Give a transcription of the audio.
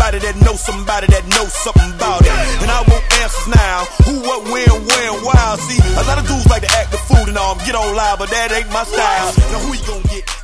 somebody that knows somebody that knows something about it. And I want answers now. Who, what, when, where, and why. See, a lot of dudes like to act the fool and all, get on live, but that ain't my style. Now who you gonna get?